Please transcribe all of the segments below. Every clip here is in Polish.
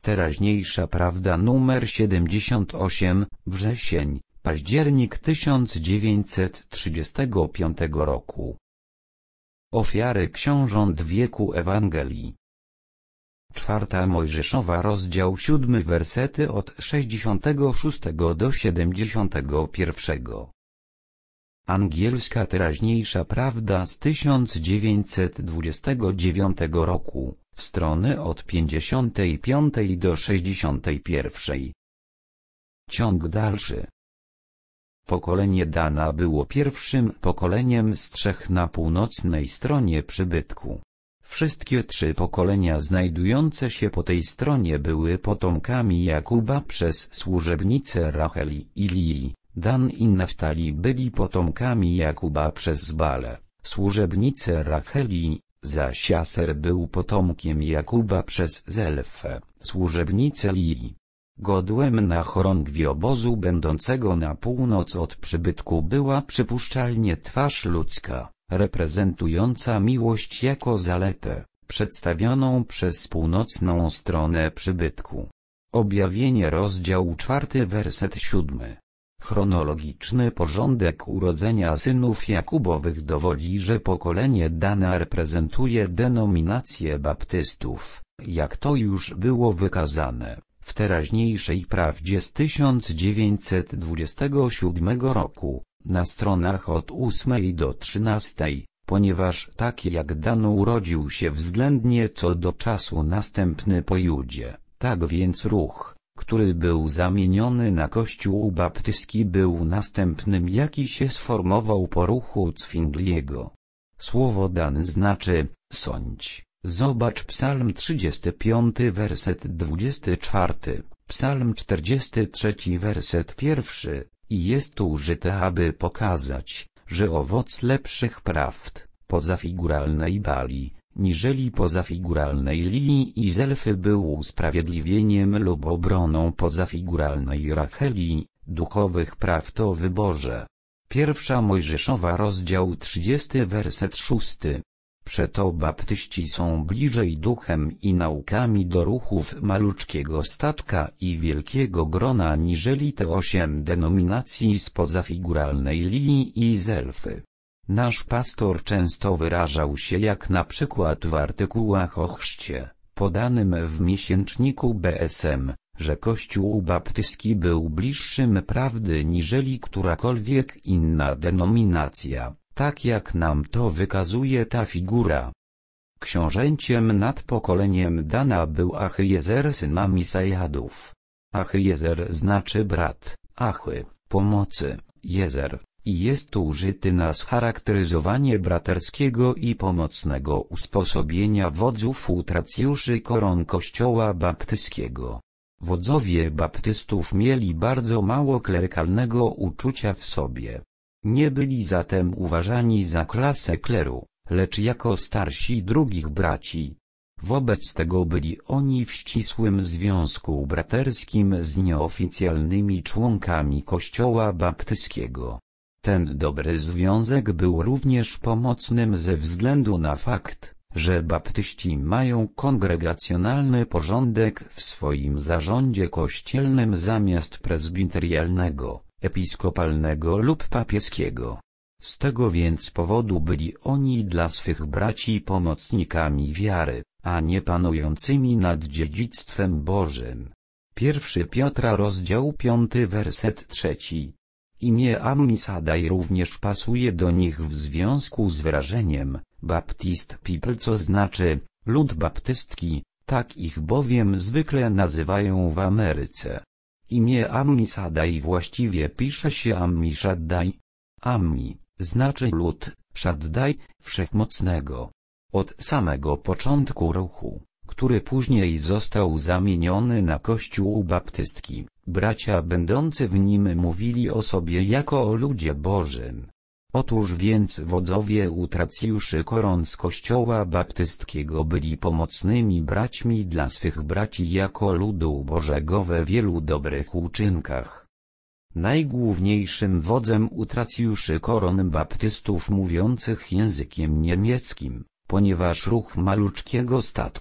Teraźniejsza prawda numer 78, wrzesień, październik 1935 roku. Ofiary książąt wieku Ewangelii. 4 Mojżeszowa, rozdział 7, wersety od 66 do 71. Angielska teraźniejsza prawda z 1929 roku, strony od 55 do 61. Ciąg dalszy. Pokolenie Dana było pierwszym pokoleniem z 3 na północnej stronie przybytku. Wszystkie 3 pokolenia znajdujące się po tej stronie były potomkami Jakuba przez służebnicę Racheli i Lii. Dan i Naftali byli potomkami Jakuba przez Balę, służebnicę Racheli, zaś Aser był potomkiem Jakuba przez Zelfę, służebnicę Lii. Godłem na chorągwi obozu będącego na północ od przybytku była przypuszczalnie twarz ludzka, reprezentująca miłość jako zaletę, przedstawioną przez północną stronę przybytku. Objawienie, rozdział 4, werset 7. Chronologiczny porządek urodzenia synów Jakubowych dowodzi, że pokolenie Dana reprezentuje denominację baptystów, jak to już było wykazane w teraźniejszej prawdzie z 1927 roku, na stronach od 8 do 13, ponieważ tak jak Dan urodził się względnie co do czasu następny po Judzie, tak więc ruch, który był zamieniony na Kościół baptyski, był następnym, jaki się sformował po ruchu Zwingliego. Słowo Dan znaczy sądź. Zobacz Psalm 35, werset 24, Psalm 43, werset 1, i jest tu użyte, aby pokazać, że owoc lepszych prawd, pozafiguralnej Bali, niżeli pozafiguralnej Lii i Zelfy, był usprawiedliwieniem lub obroną pozafiguralnej Racheli, duchowych praw to wyborze. 1 Mojżeszowa, rozdział 30, werset 6. Przeto baptyści są bliżej duchem i naukami do ruchów maluczkiego statka i wielkiego grona niżeli te 8 denominacji z pozafiguralnej Lii i Zelfy. Nasz pastor często wyrażał się jak na przykład w artykułach o chrzcie, podanym w miesięczniku BSM, że Kościół baptyski był bliższym prawdy niżeli którakolwiek inna denominacja, tak jak nam to wykazuje ta figura. Książęciem nad pokoleniem Dana był Achiezer syn Amisajadów. Achiezer znaczy brat, Achy, pomocy, Jezer, i jest tu użyty na scharakteryzowanie braterskiego i pomocnego usposobienia wodzów utracjuszy koron Kościoła baptyskiego. Wodzowie baptystów mieli bardzo mało klerykalnego uczucia w sobie. Nie byli zatem uważani za klasę kleru, lecz jako starsi drugich braci. Wobec tego byli oni w ścisłym związku braterskim z nieoficjalnymi członkami Kościoła baptyskiego. Ten dobry związek był również pomocnym ze względu na fakt, że baptyści mają kongregacjonalny porządek w swoim zarządzie kościelnym zamiast prezbiterialnego, episkopalnego lub papieskiego. Z tego więc powodu byli oni dla swych braci pomocnikami wiary, a nie panującymi nad dziedzictwem Bożym. 1 Piotra, rozdział 5, werset 3. Imię Ammisadai również pasuje do nich w związku z wyrażeniem Baptist People, co znaczy lud baptystki, tak ich bowiem zwykle nazywają w Ameryce. Imię Ammisadai właściwie pisze się Ammishaddai. Ammi znaczy lud, Shaddai, wszechmocnego. Od samego początku ruchu, który później został zamieniony na Kościół baptystki, bracia będący w nim mówili o sobie jako o ludzie Bożym. Otóż więc wodzowie utracjuszy koron z Kościoła baptystkiego byli pomocnymi braćmi dla swych braci jako ludu Bożego we wielu dobrych uczynkach. Najgłówniejszym wodzem utracjuszy koron baptystów mówiących językiem niemieckim, ponieważ ruch maluczkiego statka,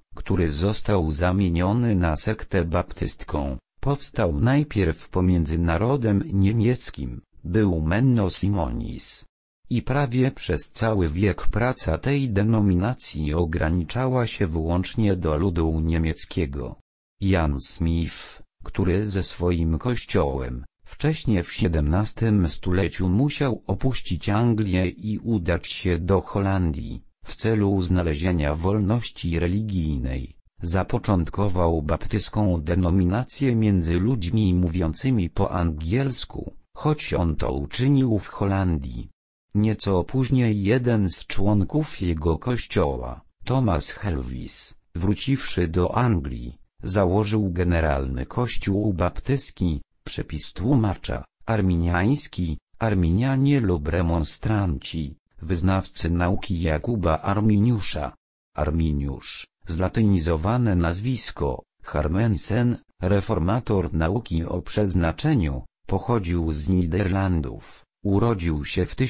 który został zamieniony na sektę baptystką, powstał najpierw pomiędzy narodem niemieckim, był Menno Simonis. I prawie przez cały wiek praca tej denominacji ograniczała się wyłącznie do ludu niemieckiego. Jan Smith, który ze swoim kościołem, wcześniej w XVII stuleciu musiał opuścić Anglię i udać się do Holandii, w celu znalezienia wolności religijnej, zapoczątkował baptyską denominację między ludźmi mówiącymi po angielsku, choć on to uczynił w Holandii. Nieco później jeden z członków jego kościoła, Thomas Helwys, wróciwszy do Anglii, założył generalny kościół baptyski, przepis tłumacza, arminiański, Arminianie lub remonstranci, wyznawcy nauki Jakuba Arminiusza. Arminiusz, zlatynizowane nazwisko, Harmensen, reformator nauki o przeznaczeniu, pochodził z Niderlandów. Urodził się w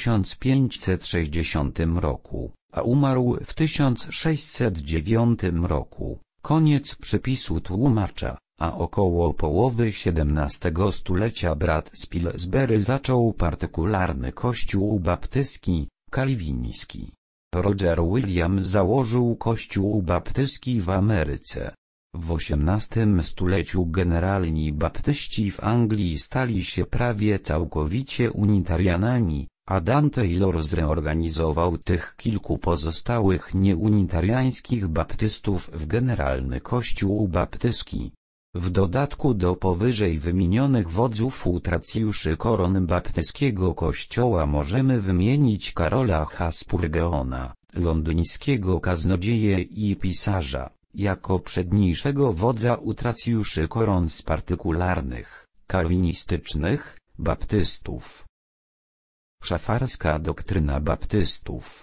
1560 roku, a umarł w 1609 roku. Koniec przypisu tłumacza, a około połowy XVII stulecia brat z Pillsbury zaczął partykularny kościół baptyski, kalwiński. Roger William założył kościół baptyski w Ameryce. W XVIII stuleciu generalni baptyści w Anglii stali się prawie całkowicie unitarianami, a Dan Taylor zreorganizował tych kilku pozostałych nieunitariańskich baptystów w generalny kościół baptyski. W dodatku do powyżej wymienionych wodzów utracjuszy koron baptyskiego kościoła możemy wymienić Karola Spurgeona, londyńskiego kaznodzieję i pisarza, jako przedniejszego wodza utracjuszy koron z partykularnych, kalwinistycznych, baptystów. Szafarska doktryna baptystów.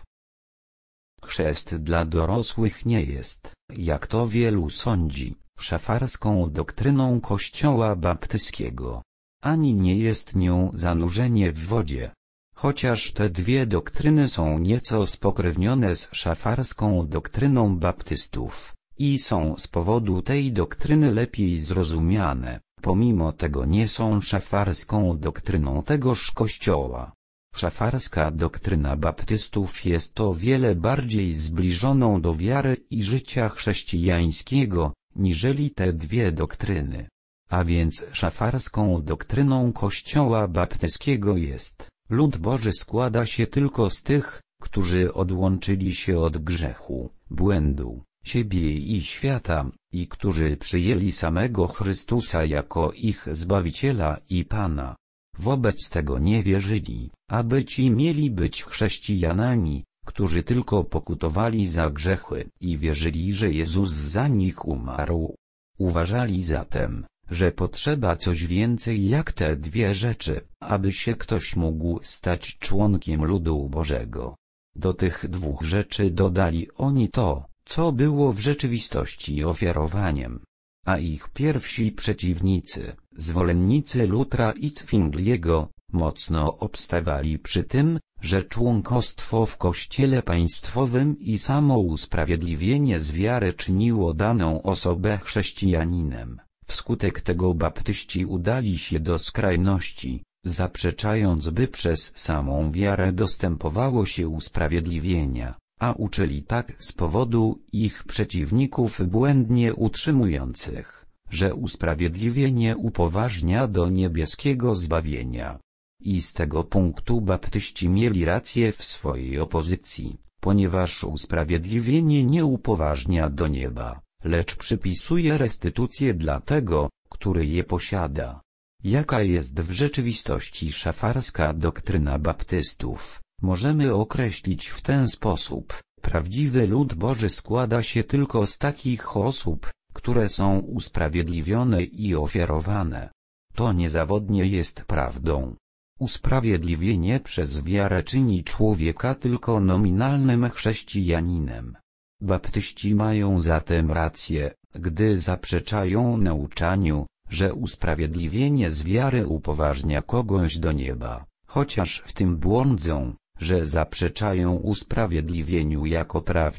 Chrzest dla dorosłych nie jest, jak to wielu sądzi, szafarską doktryną Kościoła baptyskiego. Ani nie jest nią zanurzenie w wodzie. Chociaż te dwie doktryny są nieco spokrewnione z szafarską doktryną baptystów i są z powodu tej doktryny lepiej zrozumiane, pomimo tego nie są szafarską doktryną tegoż Kościoła. Szafarska doktryna baptystów jest o wiele bardziej zbliżoną do wiary i życia chrześcijańskiego, niżeli te dwie doktryny. A więc szafarską doktryną Kościoła baptyskiego jest: lud Boży składa się tylko z tych, którzy odłączyli się od grzechu, błędu, siebie i świata, i którzy przyjęli samego Chrystusa jako ich Zbawiciela i Pana. Wobec tego nie wierzyli, aby ci mieli być chrześcijanami, którzy tylko pokutowali za grzechy i wierzyli, że Jezus za nich umarł. Uważali zatem, że potrzeba coś więcej jak te dwie rzeczy, aby się ktoś mógł stać członkiem ludu Bożego. Do tych dwóch rzeczy dodali oni to, co było w rzeczywistości ofiarowaniem. A ich pierwsi przeciwnicy, zwolennicy Lutra i Zwingliego, mocno obstawali przy tym, że członkostwo w kościele państwowym i samo usprawiedliwienie z wiary czyniło daną osobę chrześcijaninem. Wskutek tego baptyści udali się do skrajności, zaprzeczając, by przez samą wiarę dostępowało się usprawiedliwienia, a uczyli tak z powodu ich przeciwników błędnie utrzymujących, że usprawiedliwienie upoważnia do niebieskiego zbawienia. I z tego punktu baptyści mieli rację w swojej opozycji, ponieważ usprawiedliwienie nie upoważnia do nieba, lecz przypisuje restytucję dla tego, który je posiada. Jaka jest w rzeczywistości szafarska doktryna baptystów, możemy określić w ten sposób: prawdziwy lud Boży składa się tylko z takich osób, które są usprawiedliwione i ofiarowane. To niezawodnie jest prawdą. Usprawiedliwienie przez wiarę czyni człowieka tylko nominalnym chrześcijaninem. Baptyści mają zatem rację, gdy zaprzeczają nauczaniu, że usprawiedliwienie z wiary upoważnia kogoś do nieba, chociaż w tym błądzą, że zaprzeczają usprawiedliwieniu jako prawdzie,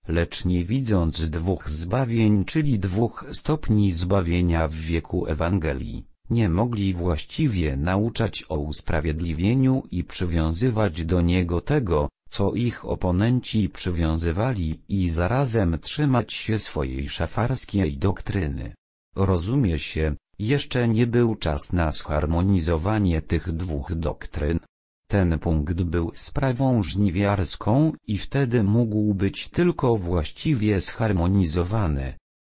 lecz nie widząc dwóch zbawień, czyli dwóch stopni zbawienia w wieku Ewangelii, nie mogli właściwie nauczać o usprawiedliwieniu i przywiązywać do niego tego, co ich oponenci przywiązywali, i zarazem trzymać się swojej szafarskiej doktryny. Rozumie się, jeszcze nie był czas na zharmonizowanie tych dwóch doktryn. Ten punkt był sprawą żniwiarską i wtedy mógł być tylko właściwie zharmonizowany.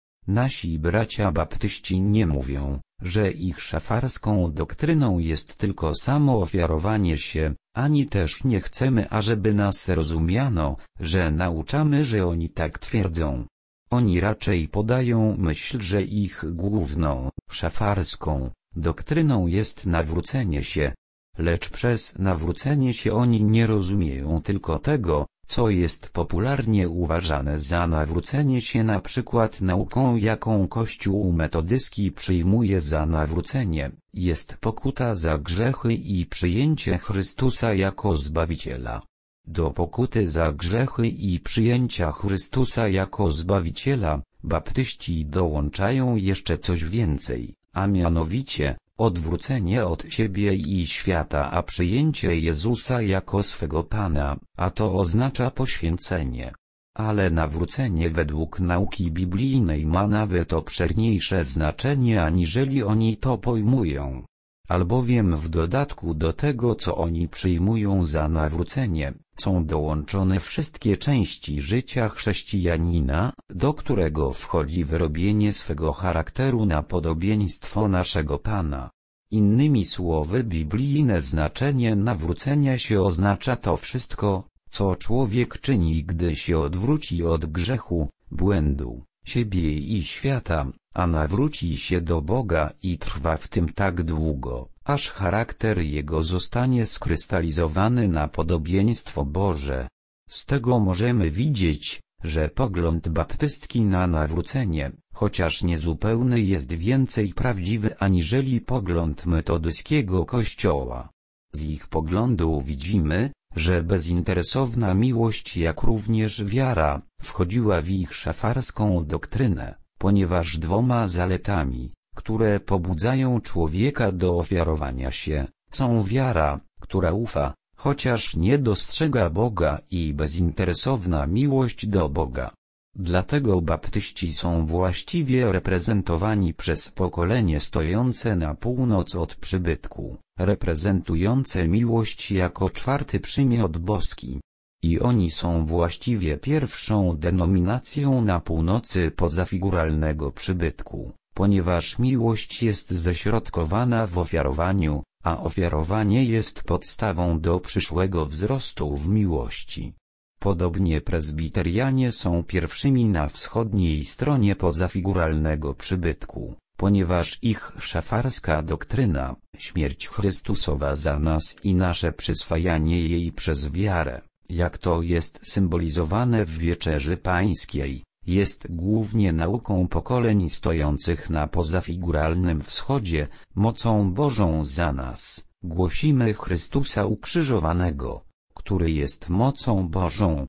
Nasi bracia baptyści nie mówią, że ich szafarską doktryną jest tylko samo ofiarowanie się, ani też nie chcemy, ażeby nas rozumiano, że nauczamy, że oni tak twierdzą. Oni raczej podają myśl, że ich główną, szafarską, doktryną jest nawrócenie się. Lecz przez nawrócenie się oni nie rozumieją tylko tego, co jest popularnie uważane za nawrócenie się, na przykład nauką, jaką Kościół metodycki przyjmuje za nawrócenie, jest pokuta za grzechy i przyjęcie Chrystusa jako Zbawiciela. Do pokuty za grzechy i przyjęcia Chrystusa jako Zbawiciela, baptyści dołączają jeszcze coś więcej, a mianowicie odwrócenie od siebie i świata, a przyjęcie Jezusa jako swego Pana, a to oznacza poświęcenie. Ale nawrócenie według nauki biblijnej ma nawet obszerniejsze znaczenie, aniżeli oni to pojmują. Albowiem w dodatku do tego, co oni przyjmują za nawrócenie, są dołączone wszystkie części życia chrześcijanina, do którego wchodzi wyrobienie swego charakteru na podobieństwo naszego Pana. Innymi słowy, biblijne znaczenie nawrócenia się oznacza to wszystko, co człowiek czyni, gdy się odwróci od grzechu, błędu, siebie i świata, a nawróci się do Boga i trwa w tym tak długo, aż charakter jego zostanie skrystalizowany na podobieństwo Boże. Z tego możemy widzieć, że pogląd baptystki na nawrócenie, chociaż niezupełny, jest więcej prawdziwy aniżeli pogląd metodyckiego Kościoła. Z ich poglądu widzimy, że bezinteresowna miłość, jak również wiara, wchodziła w ich szafarską doktrynę, ponieważ dwoma zaletami, które pobudzają człowieka do ofiarowania się, są wiara, która ufa, chociaż nie dostrzega Boga, i bezinteresowna miłość do Boga. Dlatego baptyści są właściwie reprezentowani przez pokolenie stojące na północ od przybytku, reprezentujące miłość jako czwarty przymiot boski. I oni są właściwie pierwszą denominacją na północy pozafiguralnego przybytku, ponieważ miłość jest ześrodkowana w ofiarowaniu, a ofiarowanie jest podstawą do przyszłego wzrostu w miłości. Podobnie prezbiterianie są pierwszymi na wschodniej stronie pozafiguralnego przybytku, ponieważ ich szafarska doktryna, śmierć Chrystusowa za nas i nasze przyswajanie jej przez wiarę, jak to jest symbolizowane w Wieczerzy Pańskiej, jest głównie nauką pokoleń stojących na pozafiguralnym wschodzie. Mocą Bożą za nas głosimy Chrystusa ukrzyżowanego, który jest mocą Bożą.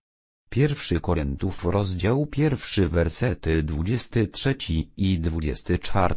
1 Koryntiów rozdział 1 wersety 23 i 24.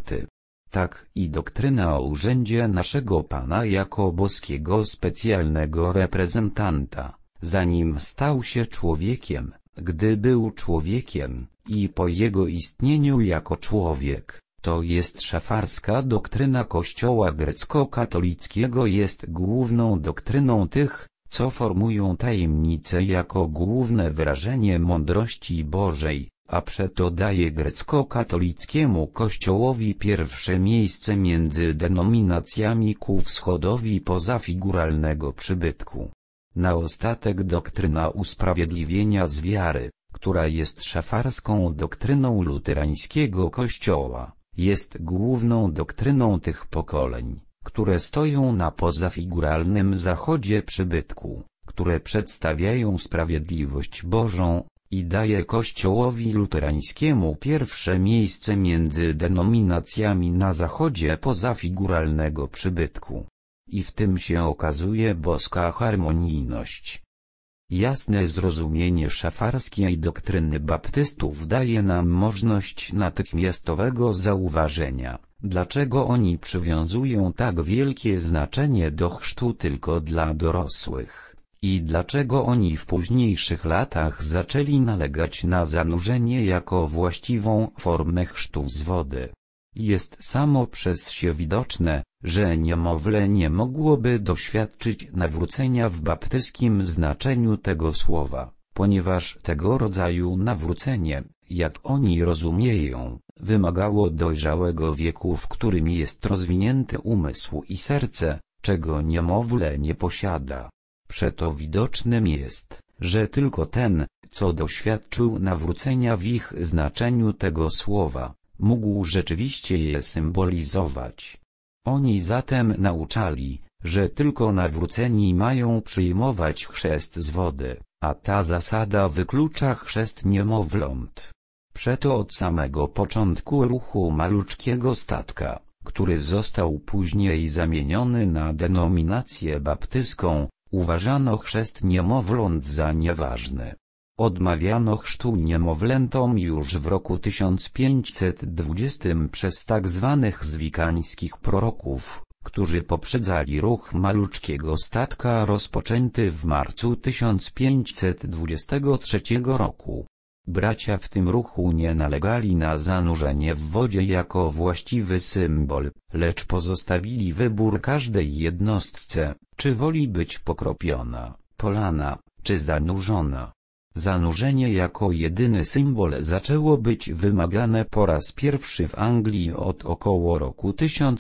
Tak i doktryna o urzędzie naszego Pana jako boskiego specjalnego reprezentanta, zanim stał się człowiekiem, gdy był człowiekiem, i po jego istnieniu jako człowiek, to jest szafarska doktryna Kościoła grecko-katolickiego, jest główną doktryną tych, co formują tajemnicę jako główne wyrażenie mądrości Bożej, a przeto daje grecko-katolickiemu Kościołowi pierwsze miejsce między denominacjami ku wschodowi pozafiguralnego przybytku. Na ostatek doktryna usprawiedliwienia z wiary, która jest szafarską doktryną luterańskiego Kościoła, jest główną doktryną tych pokoleń, które stoją na pozafiguralnym zachodzie przybytku, które przedstawiają sprawiedliwość Bożą, i daje Kościołowi luterańskiemu pierwsze miejsce między denominacjami na zachodzie pozafiguralnego przybytku. I w tym się okazuje boska harmonijność. Jasne zrozumienie szafarskiej doktryny baptystów daje nam możliwość natychmiastowego zauważenia, dlaczego oni przywiązują tak wielkie znaczenie do chrztu tylko dla dorosłych, i dlaczego oni w późniejszych latach zaczęli nalegać na zanurzenie jako właściwą formę chrztu z wody. Jest samo przez się widoczne, że niemowlę nie mogłoby doświadczyć nawrócenia w baptyskim znaczeniu tego słowa, ponieważ tego rodzaju nawrócenie, jak oni rozumieją, wymagało dojrzałego wieku, w którym jest rozwinięty umysł i serce, czego niemowlę nie posiada. Przeto widocznym jest, że tylko ten, co doświadczył nawrócenia w ich znaczeniu tego słowa, mógł rzeczywiście je symbolizować. Oni zatem nauczali, że tylko nawróceni mają przyjmować chrzest z wody, a ta zasada wyklucza chrzest niemowląt. Przeto od samego początku ruchu maluczkiego statka, który został później zamieniony na denominację baptyską, uważano chrzest niemowląt za nieważny. Odmawiano chrztu niemowlętom już w roku 1520 przez tak zwanych zwikańskich proroków, którzy poprzedzali ruch maluczkiego statka rozpoczęty w marcu 1523 roku. Bracia w tym ruchu nie nalegali na zanurzenie w wodzie jako właściwy symbol, lecz pozostawili wybór każdej jednostce, czy woli być pokropiona, polana, czy zanurzona. Zanurzenie jako jedyny symbol zaczęło być wymagane po raz pierwszy w Anglii od około roku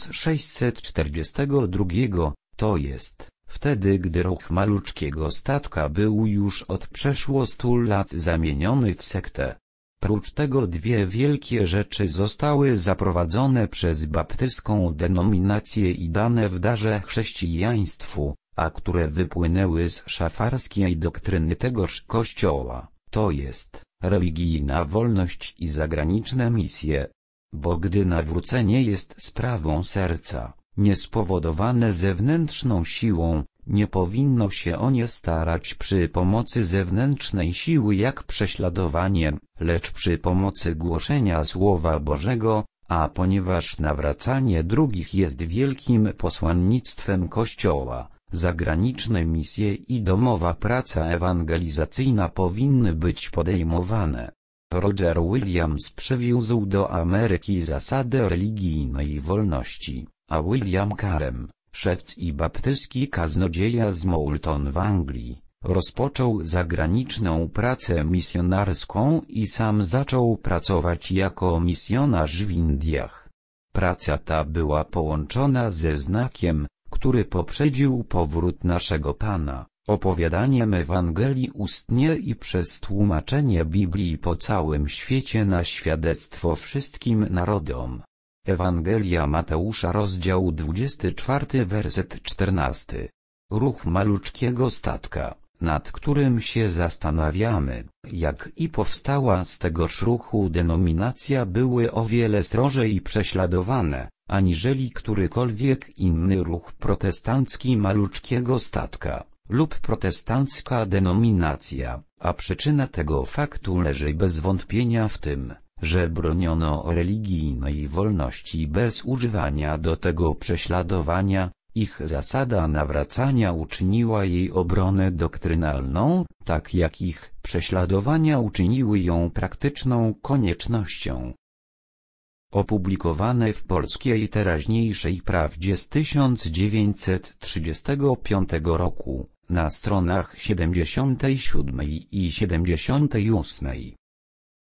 1642, to jest, wtedy gdy ruch maluczkiego statka był już od przeszło 100 lat zamieniony w sektę. Prócz tego dwie wielkie rzeczy zostały zaprowadzone przez baptyską denominację i dane w darze chrześcijaństwu, a które wypłynęły z szafarskiej doktryny tegoż kościoła, to jest, religijna wolność i zagraniczne misje. Bo gdy nawrócenie jest sprawą serca, niespowodowane zewnętrzną siłą, nie powinno się o nie starać przy pomocy zewnętrznej siły jak prześladowanie, lecz przy pomocy głoszenia Słowa Bożego, a ponieważ nawracanie drugich jest wielkim posłannictwem Kościoła, zagraniczne misje i domowa praca ewangelizacyjna powinny być podejmowane. Roger Williams przywiózł do Ameryki zasadę religijnej wolności, a William Carem, szewc i baptyski kaznodzieja z Moulton w Anglii, rozpoczął zagraniczną pracę misjonarską i sam zaczął pracować jako misjonarz w Indiach. Praca ta była połączona ze znakiem, który poprzedził powrót naszego Pana, opowiadaniem Ewangelii ustnie i przez tłumaczenie Biblii po całym świecie na świadectwo wszystkim narodom. Ewangelia Mateusza rozdział 24 werset 14. Ruch maluczkiego statka, nad którym się zastanawiamy, jak i powstała z tegoż ruchu denominacja, były o wiele strożej prześladowane, aniżeli którykolwiek inny ruch protestancki maluczkiego statka, lub protestancka denominacja, a przyczyna tego faktu leży bez wątpienia w tym, że broniono religijnej wolności bez używania do tego prześladowania. Ich zasada nawracania uczyniła jej obronę doktrynalną, tak jak ich prześladowania uczyniły ją praktyczną koniecznością. Opublikowane w Polskiej Teraźniejszej Prawdzie z 1935 roku, na stronach 77 i 78.